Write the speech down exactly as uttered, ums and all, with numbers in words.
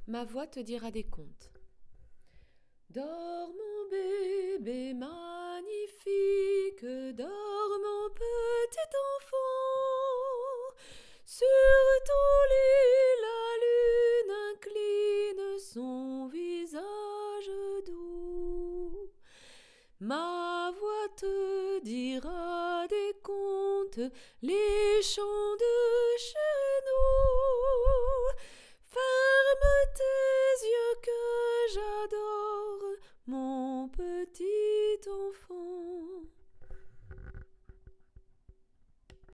Ma voix te dira des contes. Dors mon bébé magnifique, dors mon petit enfant. Sur ton lit la lune incline son visage doux. Ma voix te dira des contes, les chants de chéri.